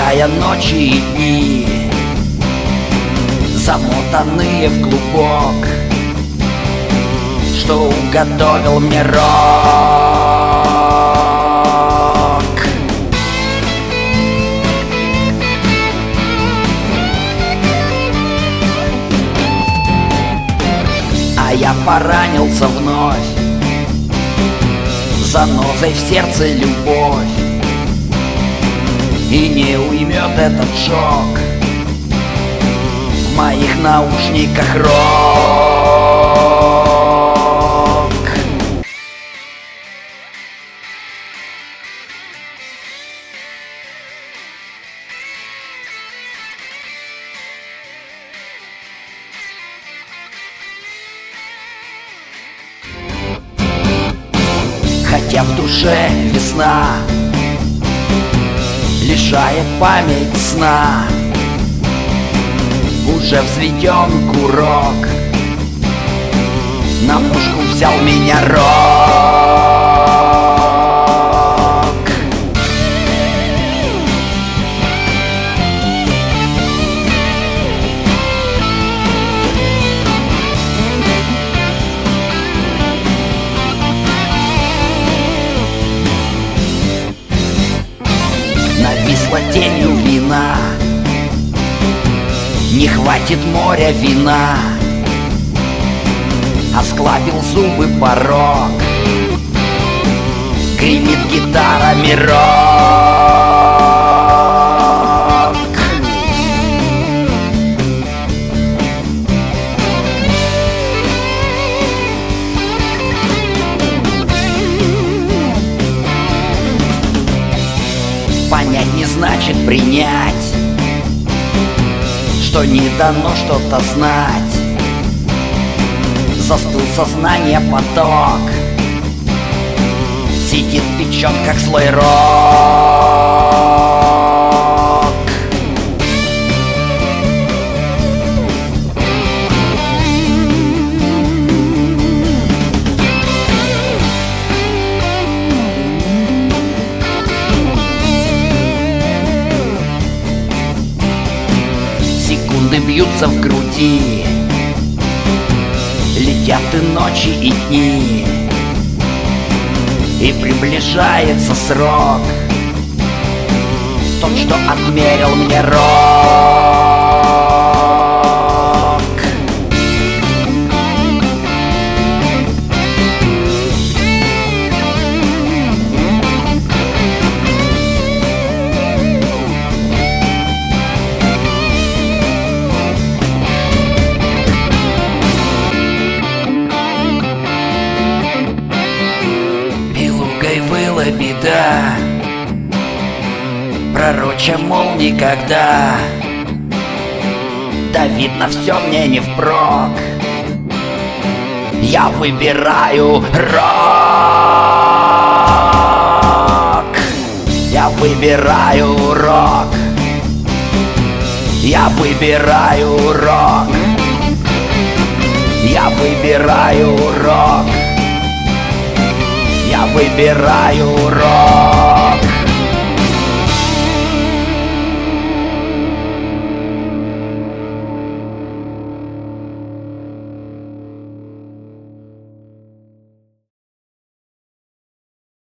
Пролетая ночи и дни, замотанные в клубок, что уготовил мне рок. А я поранился вновь, занозой в сердце любовь, и не уймет этот шок в моих наушниках рок. Хотя в душе весна лишает память сна, уже взведен курок, на мушку взял меня рок. Нависла тенью вина, не хватит моря вина, осклабил зубы порог, гремит гитарами рок. Понять не значит принять, что не дано что-то знать. Застыл сознание поток, сидит печет, как слой рок. Секунды бьются в груди, летят и ночи, и дни, и приближается срок, тот, что отмерил мне рок. Выла беда, пророча, мол, никогда. Да видно, все мне не впрок, я выбираю рок. Я выбираю рок. Я выбираю рок. Я выбираю рок. Я выбираю рок.